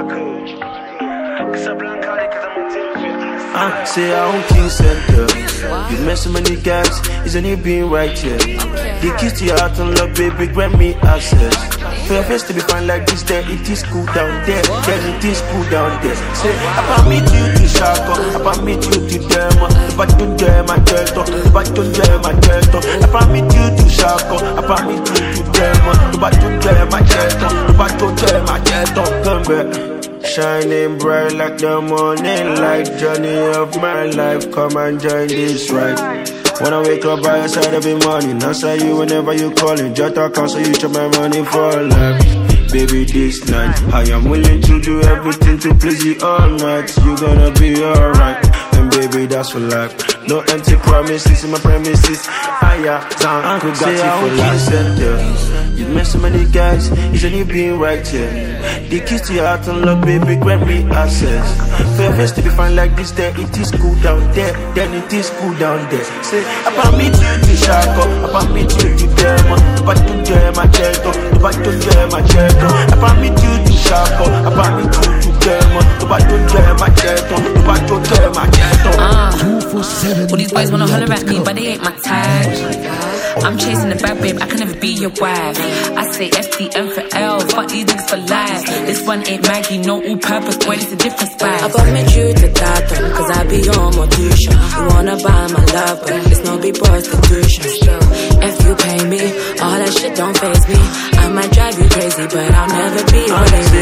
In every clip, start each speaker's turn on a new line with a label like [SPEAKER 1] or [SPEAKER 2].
[SPEAKER 1] Say I own King Center. You met so many guys, isn't it being right here? The keys to your heart and love, baby, grant me access. For your face to be fine like this, then it is cool down there. Then it is cool down there. Say, I permit you to Shako, I permit you to them. If I don't dare my turtle, if I don't dare my turtle, I permit you to Shako, I permit you to them. If I don't dare my turtle, if I don't dare my turtle, come back. Shining bright like the morning light, journey of my life, come and join this ride. When I wake up by your side every morning, answer you whenever you calling. Just I cancel you to my money for life. Baby, this night, I am willing to do everything to please you all night. You gonna be alright, and baby, that's for life. No empty promises in my premises. I got you for life. You met so many guys, isn't it being right here? The keys to your heart and love, baby, grant me access. For your face to be fine like this, then it is cool down there. Then it is cool down there. Say, I permit you to Shako, I permit you to them. If I don't dare my ghetto, if I don't dare my ghetto, I permit you to Shako, I permit you to them. If I don't dare my ghetto, if I don't dare my ghetto.
[SPEAKER 2] 247. All these boys wanna holler at me, but they ain't my type. I'm chasing the bad babe, I can never be your wife. I say FDM for L, fuck these niggas for life. This one ain't Maggie, no all-purpose, boy, it's a different spice.
[SPEAKER 3] I permit you to Gotham, cause I be on my tuition. You wanna buy my love, but it's no be prostitution. Still, if you pay me, all that shit don't faze me. I might drive you crazy, but I'll never be your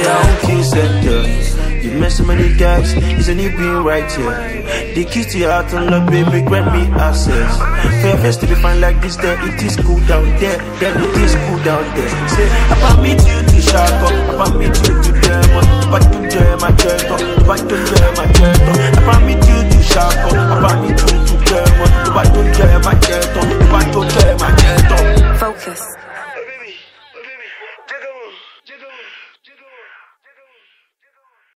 [SPEAKER 1] baby. You met so many guys, isn't it being right here? The keys to your heart and love, baby, grant me access. For your face to be fine like this, then it is cool down there. Then it is cool down there. Say, I permit you to Shako, I permit you to them. If I don't dare my turtle, if I don't dare my turtle, I permit you to Shako, I permit you to them. If I don't dare my turtle, if I don't dare my turtle.
[SPEAKER 3] Focus.